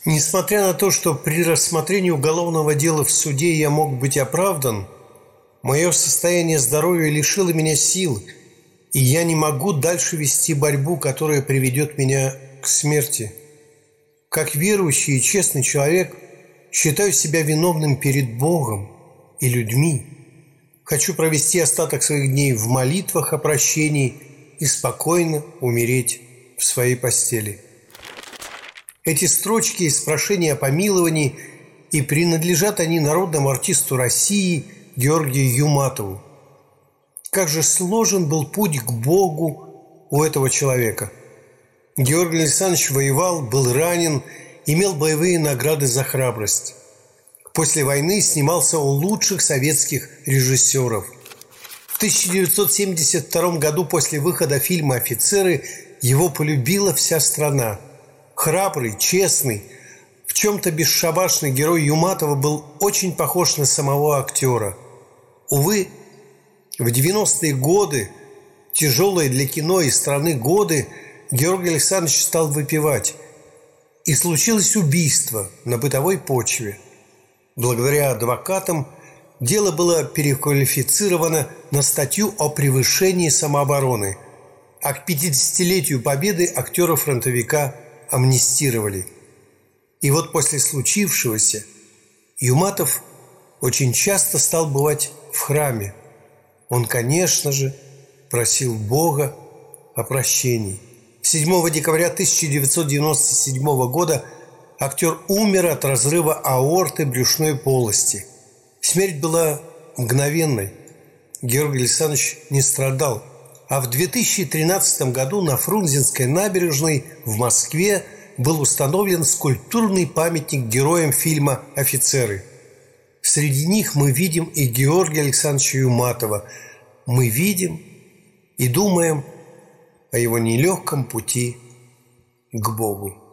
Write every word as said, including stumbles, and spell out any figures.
Несмотря на то, что при рассмотрении уголовного дела в суде я мог быть оправдан, мое состояние здоровья лишило меня сил, и я не могу дальше вести борьбу, которая приведет меня к смерти. Как верующий и честный человек считаю себя виновным перед Богом и людьми. Хочу провести остаток своих дней в молитвах о прощении и спокойно умереть в своей постели. Эти строчки из прошения о помиловании, и принадлежат они народному артисту России Георгию Юматову. Как же сложен был путь к Богу у этого человека. Георгий Александрович воевал, был ранен, имел боевые награды за храбрость. После войны снимался у лучших советских режиссеров. В тысяча девятьсот семьдесят втором году после выхода фильма «Офицеры» его полюбила вся страна. Храбрый, честный, в чем-то бесшабашный герой Юматова был очень похож на самого актера. Увы, в девяностые годы, тяжелые для кино и страны годы, Георгий Александрович стал выпивать. И случилось убийство на бытовой почве. Благодаря адвокатам дело было переквалифицировано на статью о превышении самообороны, а к пятидесятилетию победы актера-фронтовика амнистировали. И вот после случившегося Юматов очень часто стал бывать в храме. Он, конечно же, просил Бога о прощении. седьмого декабря тысяча девятьсот девяносто седьмого года актер умер от разрыва аорты брюшной полости. Смерть была мгновенной. Георгий Александрович не страдал. А в две тысячи тринадцатом году на Фрунзенской набережной в Москве был установлен скульптурный памятник героям фильма «Офицеры». Среди них мы видим и Георгия Александровича Юматова. Мы видим и думаем о его нелегком пути к Богу.